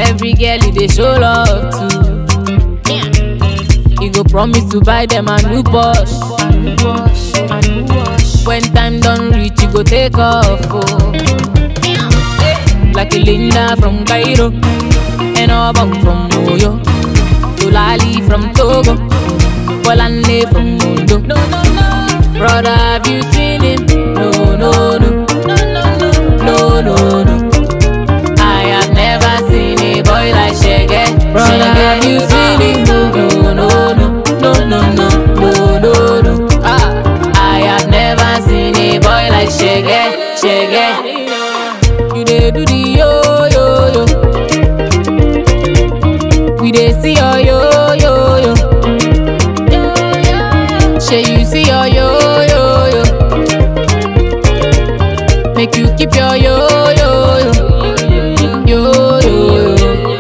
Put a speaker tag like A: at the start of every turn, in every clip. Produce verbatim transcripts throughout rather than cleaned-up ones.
A: every girl you dey show love to. You go promise to buy them a new Porsche. When time done reach, you go take off. Oh. Like a Linda from Cairo, and Obam from Oyo, Dolali from Togo, Bolande from Mundo. No, no, no. Brother, have you seen him? No, no, no. No, no, no. I have never seen a boy like Shege. Brother, have you seen him? No, no, no, no. No, no, no. No, no, no. Ah, I have never seen a boy like Shege. Shege. You dey do the yo, yo, yo. We dey see your yo, yo, yo. Shey you see your yo, yo, yo. Make you keep your yo, yo, yo. Yo, yo, yo.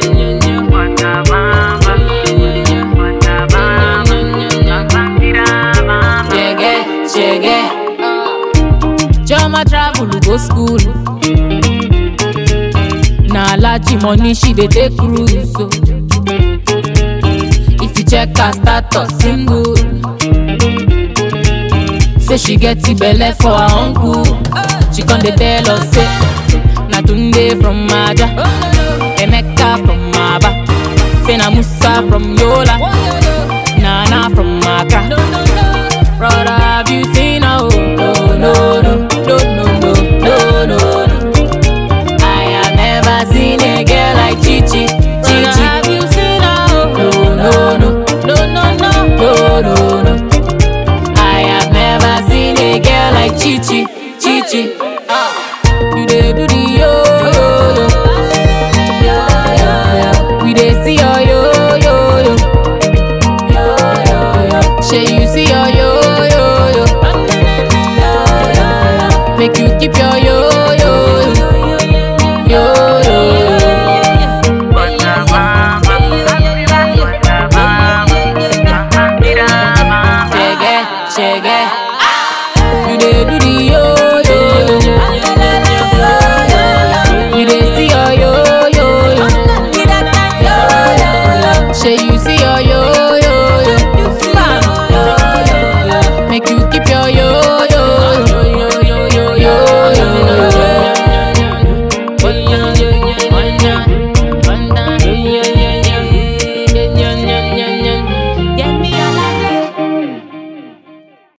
A: Shege, shege. Joma travel go school. Na large money she dey take cruise. So if you check her status single, say she get the belle for her uncle. She con dey tell us say na Tunde from Maja.